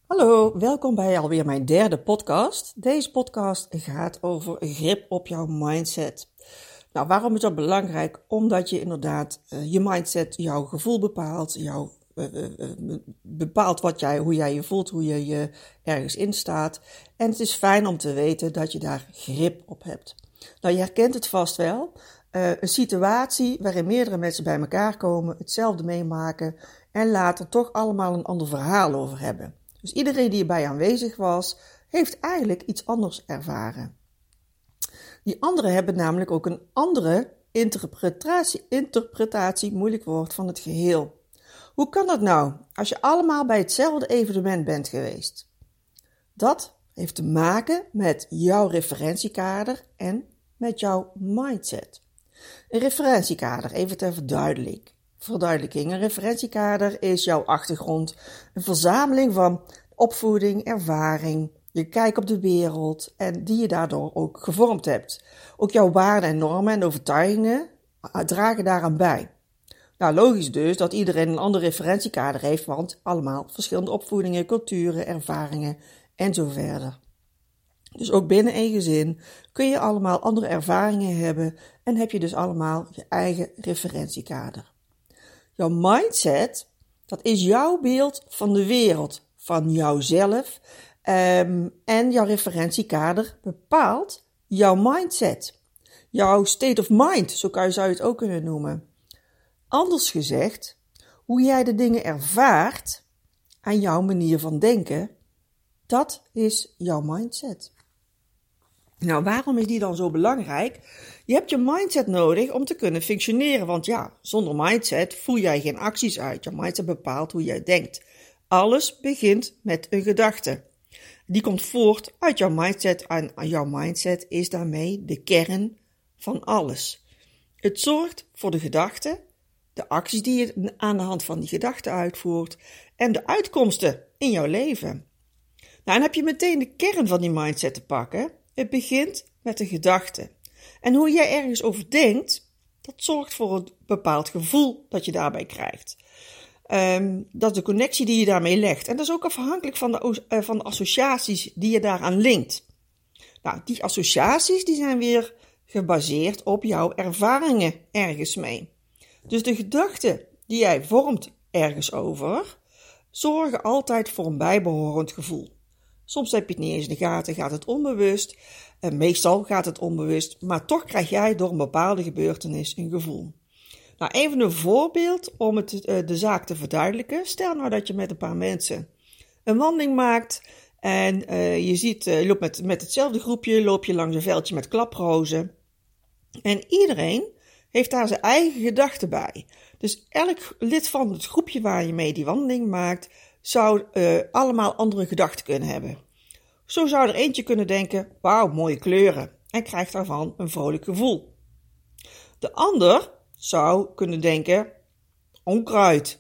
Hallo, welkom bij alweer mijn derde podcast. Deze podcast gaat over grip op jouw mindset. Nou, waarom is dat belangrijk? Omdat je inderdaad je mindset, jouw gevoel bepaalt, bepaalt hoe jij je voelt, hoe je je ergens in staat. En het is fijn om te weten dat je daar grip op hebt. Nou, je herkent het vast wel. Een situatie waarin meerdere mensen bij elkaar komen, hetzelfde meemaken en later toch allemaal een ander verhaal over hebben. Dus iedereen die erbij aanwezig was, heeft eigenlijk iets anders ervaren. Die anderen hebben namelijk ook een andere interpretatie, moeilijk woord, van het geheel. Hoe kan dat nou, als je allemaal bij hetzelfde evenement bent geweest? Dat heeft te maken met jouw referentiekader en met jouw mindset. Een referentiekader, even ter verduidelijking. Een referentiekader is jouw achtergrond, een verzameling van opvoeding, ervaring, je kijk op de wereld en die je daardoor ook gevormd hebt. Ook jouw waarden en normen en overtuigingen dragen daaraan bij. Nou, logisch dus dat iedereen een ander referentiekader heeft, want allemaal verschillende opvoedingen, culturen, ervaringen en zo verder. Dus ook binnen een gezin kun je allemaal andere ervaringen hebben en heb je dus allemaal je eigen referentiekader. Jouw mindset, dat is jouw beeld van de wereld, van jouzelf en jouw referentiekader bepaalt jouw mindset. Jouw state of mind, zou je het ook kunnen noemen. Anders gezegd, hoe jij de dingen ervaart aan jouw manier van denken, dat is jouw mindset. Nou, waarom is die dan zo belangrijk? Je hebt je mindset nodig om te kunnen functioneren, want ja, zonder mindset voer jij geen acties uit. Je mindset bepaalt hoe jij denkt. Alles begint met een gedachte. Die komt voort uit jouw mindset en jouw mindset is daarmee de kern van alles. Het zorgt voor de gedachten, de acties die je aan de hand van die gedachten uitvoert en de uitkomsten in jouw leven. Nou, dan heb je meteen de kern van die mindset te pakken. Het begint met de gedachte. En hoe jij ergens over denkt, dat zorgt voor een bepaald gevoel dat je daarbij krijgt. Dat is de connectie die je daarmee legt. En dat is ook afhankelijk van de associaties die je daaraan linkt. Nou, die associaties die zijn weer gebaseerd op jouw ervaringen ergens mee. Dus de gedachten die jij vormt ergens over, zorgen altijd voor een bijbehorend gevoel. Soms heb je het niet eens in de gaten, gaat het onbewust. Meestal gaat het onbewust, maar toch krijg jij door een bepaalde gebeurtenis een gevoel. Nou, even een voorbeeld om de zaak te verduidelijken. Stel nou dat je met een paar mensen een wandeling maakt en je loopt met hetzelfde groepje, loop je langs een veldje met klaprozen. En iedereen heeft daar zijn eigen gedachten bij. Dus elk lid van het groepje waar je mee die wandeling maakt, zou allemaal andere gedachten kunnen hebben. Zo zou er eentje kunnen denken, wauw, mooie kleuren, en krijgt daarvan een vrolijk gevoel. De ander zou kunnen denken, onkruid.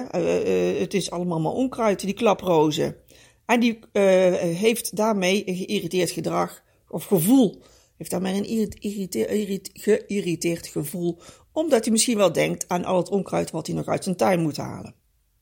Het is allemaal maar onkruid, die klaprozen. En die heeft daarmee een geïrriteerd gedrag of gevoel. Heeft daarmee een geïrriteerd gevoel, omdat hij misschien wel denkt aan al het onkruid wat hij nog uit zijn tuin moet halen.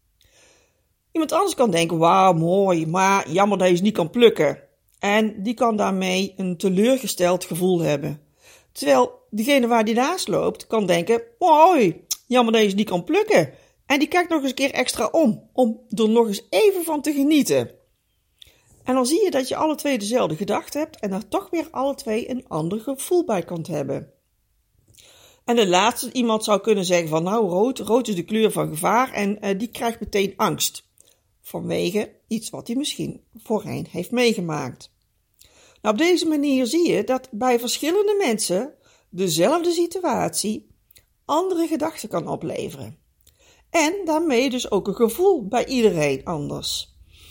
Iemand anders kan denken, wauw, mooi, maar jammer dat je ze niet kan plukken. En die kan daarmee een teleurgesteld gevoel hebben. Terwijl degene waar die naast loopt, kan denken, mooi, jammer dat je ze niet kan plukken. En die kijkt nog eens een keer extra om er nog eens even van te genieten. En dan zie je dat je alle twee dezelfde gedachte hebt en er toch weer alle twee een ander gevoel bij kan hebben. En de laatste, iemand zou kunnen zeggen van, nou, rood is de kleur van gevaar en die krijgt meteen angst. Vanwege iets wat hij misschien voorheen heeft meegemaakt. Nou, op deze manier zie je dat bij verschillende mensen dezelfde situatie andere gedachten kan opleveren. En daarmee dus ook een gevoel bij iedereen anders.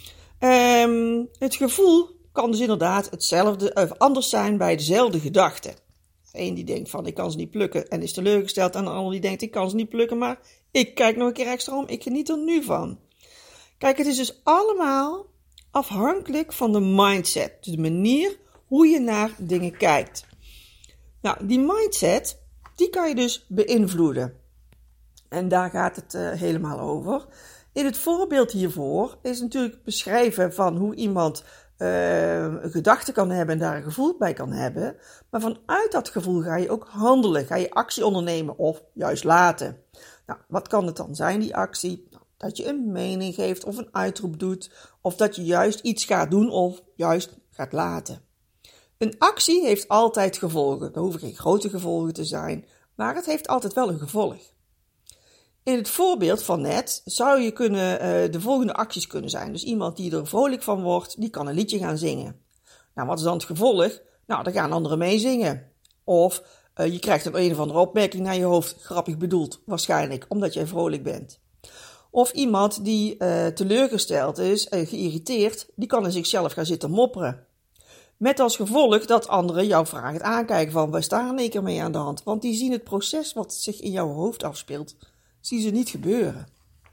Het gevoel kan dus inderdaad anders zijn bij dezelfde gedachte. Eén die denkt van ik kan ze niet plukken en is teleurgesteld. En de ander die denkt ik kan ze niet plukken, maar ik kijk nog een keer extra om, ik geniet er nu van. Kijk, het is dus allemaal afhankelijk van de mindset. Dus de manier hoe je naar dingen kijkt. Nou, die mindset, die kan je dus beïnvloeden. En daar gaat het helemaal over. In het voorbeeld hiervoor is natuurlijk beschrijven van hoe iemand een gedachte kan hebben en daar een gevoel bij kan hebben. Maar vanuit dat gevoel ga je ook handelen, ga je actie ondernemen of juist laten. Nou, wat kan het dan zijn, die actie? Nou, dat je een mening geeft of een uitroep doet, of dat je juist iets gaat doen of juist gaat laten. Een actie heeft altijd gevolgen. Er hoeven geen grote gevolgen te zijn, maar het heeft altijd wel een gevolg. In het voorbeeld van net zou je de volgende acties kunnen zijn. Dus iemand die er vrolijk van wordt, die kan een liedje gaan zingen. Nou, wat is dan het gevolg? Nou, dan gaan anderen meezingen. Of je krijgt een of andere opmerking naar je hoofd, grappig bedoeld, waarschijnlijk, omdat jij vrolijk bent. Of iemand die teleurgesteld is, geïrriteerd, die kan in zichzelf gaan zitten mopperen. Met als gevolg dat anderen jou vragend aankijken van, waar staan er in één keer mee aan de hand? Want die zien het proces wat zich in jouw hoofd afspeelt, zien ze niet gebeuren.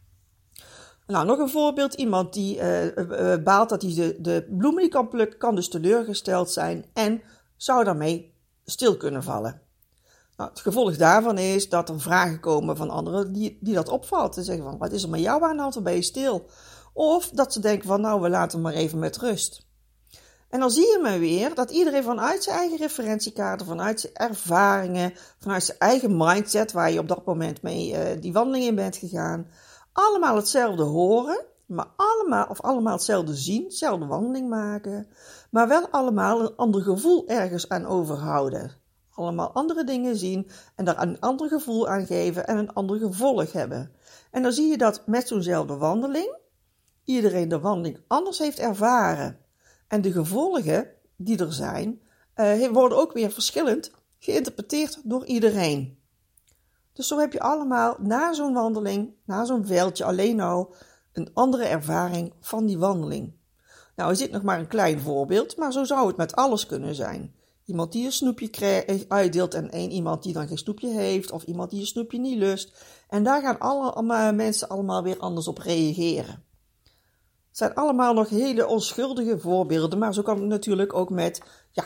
Nou, nog een voorbeeld. Iemand die baalt dat hij de bloemen niet kan plukken, kan dus teleurgesteld zijn en zou daarmee stil kunnen vallen. Nou, het gevolg daarvan is dat er vragen komen van anderen die dat opvalt. Ze zeggen van, wat is er met jou aan de hand, dan ben je stil? Of dat ze denken van, nou, we laten hem maar even met rust. En dan zie je maar weer dat iedereen vanuit zijn eigen referentiekader, vanuit zijn ervaringen, vanuit zijn eigen mindset, waar je op dat moment mee die wandeling in bent gegaan, allemaal hetzelfde horen, maar allemaal hetzelfde zien, hetzelfde wandeling maken, maar wel allemaal een ander gevoel ergens aan overhouden. Allemaal andere dingen zien en daar een ander gevoel aan geven en een ander gevolg hebben. En dan zie je dat met zo'nzelfde wandeling iedereen de wandeling anders heeft ervaren. En de gevolgen die er zijn, worden ook weer verschillend geïnterpreteerd door iedereen. Dus zo heb je allemaal na zo'n wandeling, na zo'n veldje alleen al een andere ervaring van die wandeling. Nou, is dit nog maar een klein voorbeeld, maar zo zou het met alles kunnen zijn. Iemand die een snoepje uitdeelt en iemand die dan geen snoepje heeft, of iemand die een snoepje niet lust. En daar gaan alle mensen allemaal weer anders op reageren. Het zijn allemaal nog hele onschuldige voorbeelden, maar zo kan het natuurlijk ook met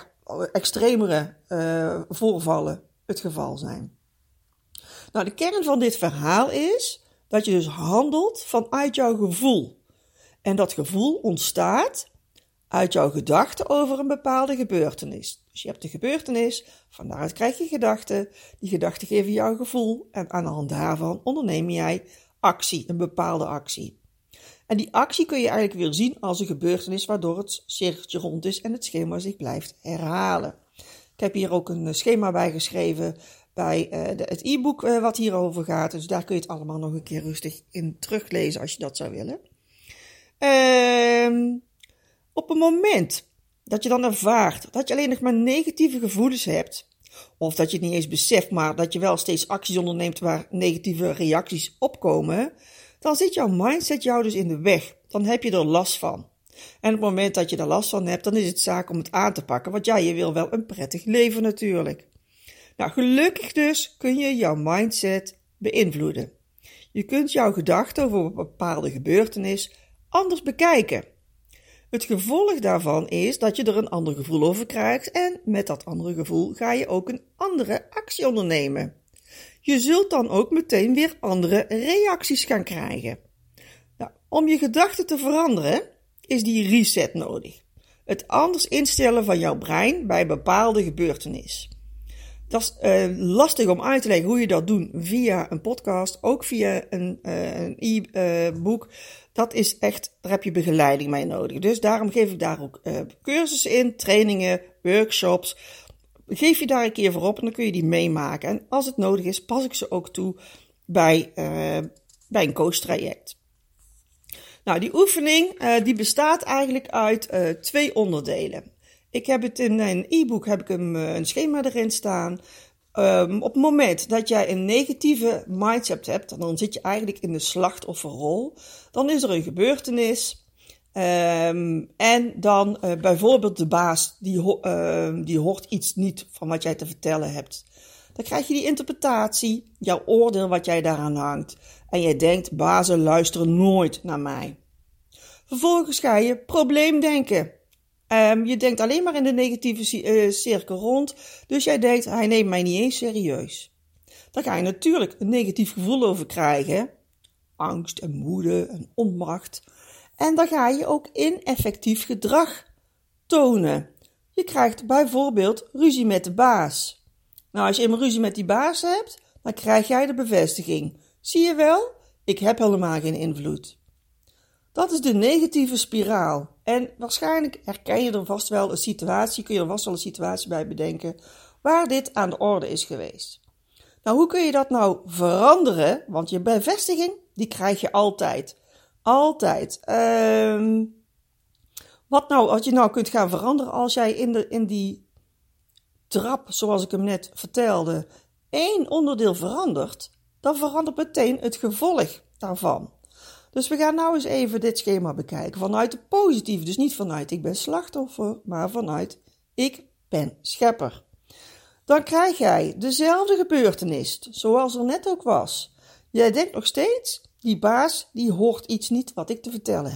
extremere voorvallen het geval zijn. Nou, de kern van dit verhaal is dat je dus handelt vanuit jouw gevoel. En dat gevoel ontstaat uit jouw gedachten over een bepaalde gebeurtenis. Dus je hebt de gebeurtenis, van daaruit krijg je gedachten. Die gedachten geven jou gevoel en aan de hand daarvan onderneem jij actie, een bepaalde actie. En die actie kun je eigenlijk weer zien als een gebeurtenis waardoor het cirkeltje rond is en het schema zich blijft herhalen. Ik heb hier ook een schema bij geschreven bij het e-book wat hierover gaat. Dus daar kun je het allemaal nog een keer rustig in teruglezen als je dat zou willen. Op het moment dat je dan ervaart dat je alleen nog maar negatieve gevoelens hebt, of dat je het niet eens beseft, maar dat je wel steeds acties onderneemt waar negatieve reacties opkomen, dan zit jouw mindset jou dus in de weg. Dan heb je er last van. En op het moment dat je er last van hebt, dan is het zaak om het aan te pakken. Want ja, je wil wel een prettig leven natuurlijk. Nou, gelukkig dus kun je jouw mindset beïnvloeden. Je kunt jouw gedachten over een bepaalde gebeurtenis anders bekijken. Het gevolg daarvan is dat je er een ander gevoel over krijgt en met dat andere gevoel ga je ook een andere actie ondernemen. Je zult dan ook meteen weer andere reacties gaan krijgen. Nou, om je gedachten te veranderen is die reset nodig. Het anders instellen van jouw brein bij een bepaalde gebeurtenis. Dat is lastig om uit te leggen hoe je dat doet via een podcast, ook via een e-book. Dat is echt, daar heb je begeleiding mee nodig. Dus daarom geef ik daar ook cursussen in, trainingen, workshops. Geef je daar een keer voor op en dan kun je die meemaken. En als het nodig is, pas ik ze ook toe bij een coachtraject. Nou, die oefening die bestaat eigenlijk uit 2 onderdelen. Ik heb het in een e-book, heb ik een schema erin staan. Op het moment dat jij een negatieve mindset hebt, dan zit je eigenlijk in de slachtofferrol. Dan is er een gebeurtenis. En dan bijvoorbeeld de baas, die hoort iets niet van wat jij te vertellen hebt. Dan krijg je die interpretatie, jouw oordeel wat jij daaraan hangt. En jij denkt, bazen luisteren nooit naar mij. Vervolgens ga je probleemdenken. Je denkt alleen maar in de negatieve cirkel rond. Dus jij denkt, hij neemt mij niet eens serieus. Dan ga je natuurlijk een negatief gevoel over krijgen. angst en woede en onmacht. En dan ga je ook ineffectief gedrag tonen. Je krijgt bijvoorbeeld ruzie met de baas. Nou, als je eenmaal ruzie met die baas hebt, dan krijg jij de bevestiging. Zie je wel, ik heb helemaal geen invloed. Dat is de negatieve spiraal. En waarschijnlijk herken je er vast wel een situatie, kun je er vast wel een situatie bij bedenken, waar dit aan de orde is geweest. Nou, hoe kun je dat nou veranderen? Want je bevestiging, die krijg je altijd. Altijd. Wat je nou kunt gaan veranderen als jij in die trap, zoals ik hem net vertelde, 1 onderdeel verandert, dan verandert meteen het gevolg daarvan. Dus we gaan nou eens even dit schema bekijken vanuit de positieve. Dus niet vanuit ik ben slachtoffer, maar vanuit ik ben schepper. Dan krijg jij dezelfde gebeurtenis, zoals er net ook was. Jij denkt nog steeds, die baas die hoort iets niet wat ik te vertellen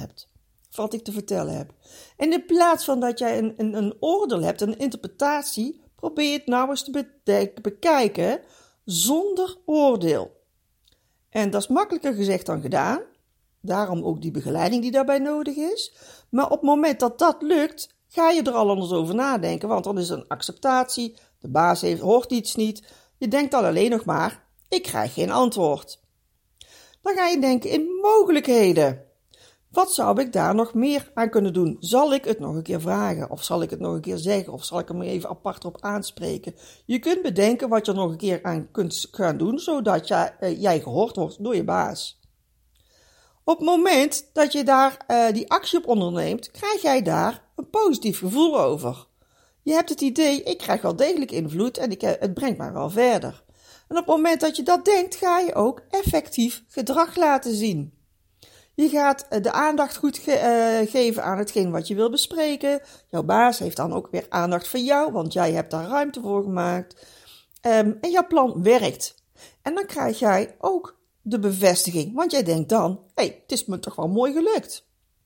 heb. En in plaats van dat jij een oordeel hebt, een interpretatie, probeer het nou eens te bekijken zonder oordeel. En dat is makkelijker gezegd dan gedaan. Daarom ook die begeleiding die daarbij nodig is. Maar op het moment dat dat lukt, ga je er al anders over nadenken. Want dan is er een acceptatie. De baas hoort iets niet. Je denkt dan alleen nog maar, ik krijg geen antwoord. Dan ga je denken in mogelijkheden. Wat zou ik daar nog meer aan kunnen doen? Zal ik het nog een keer vragen? Of zal ik het nog een keer zeggen? Of zal ik hem even apart op aanspreken? Je kunt bedenken wat je er nog een keer aan kunt gaan doen, zodat jij gehoord wordt door je baas. Op het moment dat je daar die actie op onderneemt, krijg jij daar een positief gevoel over. Je hebt het idee, ik krijg wel degelijk invloed en het brengt mij wel verder. En op het moment dat je dat denkt, ga je ook effectief gedrag laten zien. Je gaat de aandacht goed geven aan hetgeen wat je wil bespreken. Jouw baas heeft dan ook weer aandacht voor jou, want jij hebt daar ruimte voor gemaakt. En jouw plan werkt. En dan krijg jij ook de bevestiging, want jij denkt dan, het is me toch wel mooi gelukt.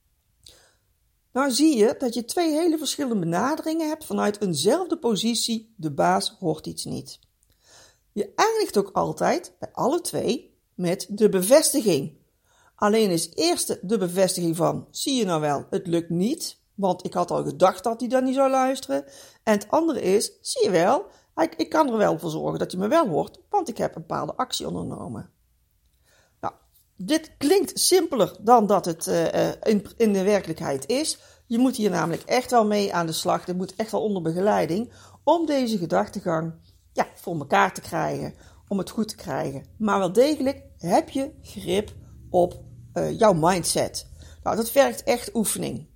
Nou zie je dat je 2 hele verschillende benaderingen hebt vanuit eenzelfde positie, de baas hoort iets niet. Je eindigt ook altijd, bij alle 2, met de bevestiging. Alleen is eerst de bevestiging van, zie je nou wel, het lukt niet, want ik had al gedacht dat hij dan niet zou luisteren. En het andere is, zie je wel, ik kan er wel voor zorgen dat hij me wel hoort, want ik heb een bepaalde actie ondernomen. Nou, dit klinkt simpeler dan dat het in de werkelijkheid is. Je moet hier namelijk echt wel mee aan de slag, dit moet echt wel onder begeleiding, om deze gedachtegang voor elkaar te krijgen, om het goed te krijgen. Maar wel degelijk heb je grip op jouw mindset. Nou, dat vergt echt oefening.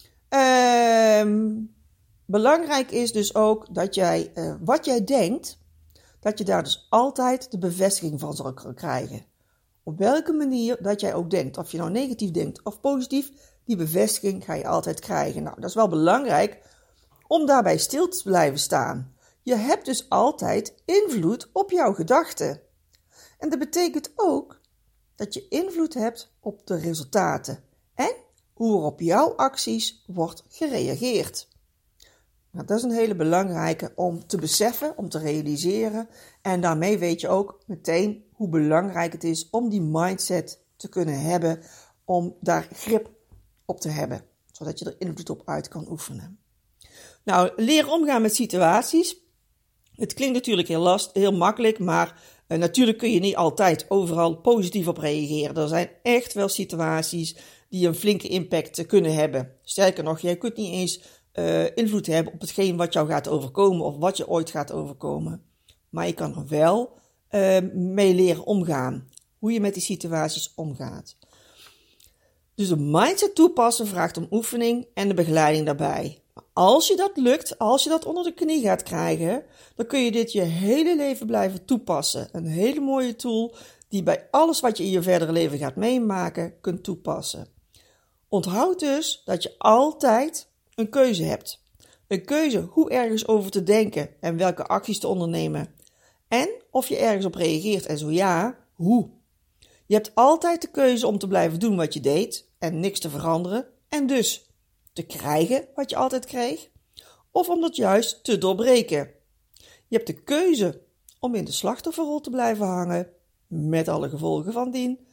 Belangrijk is dus ook dat jij, wat jij denkt, dat je daar dus altijd de bevestiging van zal krijgen. Op welke manier dat jij ook denkt, of je nou negatief denkt of positief, die bevestiging ga je altijd krijgen. Nou, dat is wel belangrijk om daarbij stil te blijven staan. Je hebt dus altijd invloed op jouw gedachten. En dat betekent ook dat je invloed hebt op de resultaten en hoe er op jouw acties wordt gereageerd. Nou, dat is een hele belangrijke om te beseffen, om te realiseren. En daarmee weet je ook meteen hoe belangrijk het is om die mindset te kunnen hebben, om daar grip op te hebben, zodat je er invloed op uit kan oefenen. Nou, leren omgaan met situaties. Het klinkt natuurlijk heel makkelijk, maar natuurlijk kun je niet altijd overal positief op reageren. Er zijn echt wel situaties die een flinke impact kunnen hebben. Sterker nog, jij kunt niet eens invloed hebben op hetgeen wat jou gaat overkomen of wat je ooit gaat overkomen. Maar je kan er wel mee leren omgaan, hoe je met die situaties omgaat. Dus een mindset toepassen vraagt om oefening en de begeleiding daarbij. Als je dat lukt, als je dat onder de knie gaat krijgen, dan kun je dit je hele leven blijven toepassen. Een hele mooie tool die bij alles wat je in je verdere leven gaat meemaken kunt toepassen. Onthoud dus dat je altijd een keuze hebt. Een keuze hoe ergens over te denken en welke acties te ondernemen. En of je ergens op reageert en zo ja, hoe. Je hebt altijd de keuze om te blijven doen wat je deed en niks te veranderen en dus te krijgen wat je altijd kreeg, of om dat juist te doorbreken. Je hebt de keuze om in de slachtofferrol te blijven hangen, met alle gevolgen van dien,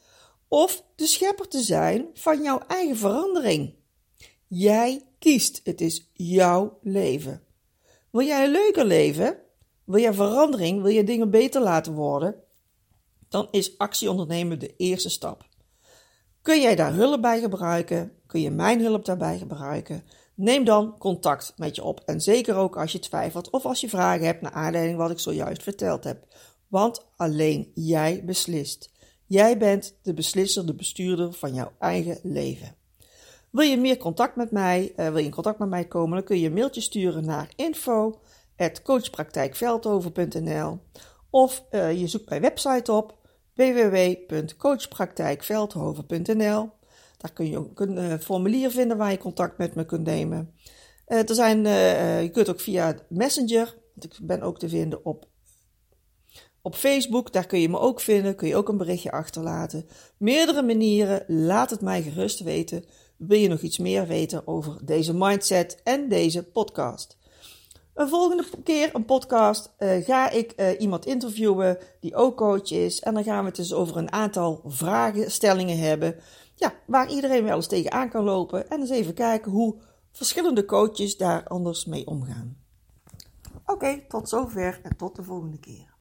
of de schepper te zijn van jouw eigen verandering. Jij kiest, het is jouw leven. Wil jij een leuker leven? Wil jij verandering? Wil je dingen beter laten worden? Dan is actie ondernemen de eerste stap. Kun jij daar hulp bij gebruiken? Kun je mijn hulp daarbij gebruiken? Neem dan contact met je op. En zeker ook als je twijfelt of als je vragen hebt naar aanleiding wat ik zojuist verteld heb. Want alleen jij beslist. Jij bent de beslisser, de bestuurder van jouw eigen leven. Wil je meer contact met mij, wil je in contact met mij komen, dan kun je een mailtje sturen naar info@coachpraktijkveldhoven.nl of je zoekt mijn website op www.coachpraktijkveldhoven.nl. Daar kun je ook een formulier vinden waar je contact met me kunt nemen. Je kunt ook via Messenger, want ik ben ook te vinden op Facebook, daar kun je me ook vinden, kun je ook een berichtje achterlaten. Meerdere manieren, laat het mij gerust weten. Wil je nog iets meer weten over deze mindset en deze podcast? Een volgende keer een podcast ga ik iemand interviewen die ook coach is. En dan gaan we het dus over een aantal vragenstellingen hebben. Ja, waar iedereen wel eens tegenaan kan lopen. En eens even kijken hoe verschillende coaches daar anders mee omgaan. Oké, tot zover en tot de volgende keer.